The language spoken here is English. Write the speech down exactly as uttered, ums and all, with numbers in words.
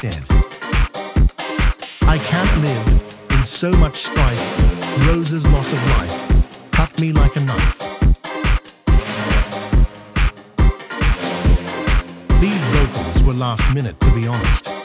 instead. I can't live in so much strife. Rose's loss of life cut me like a knife. These vocals were last minute, to be honest.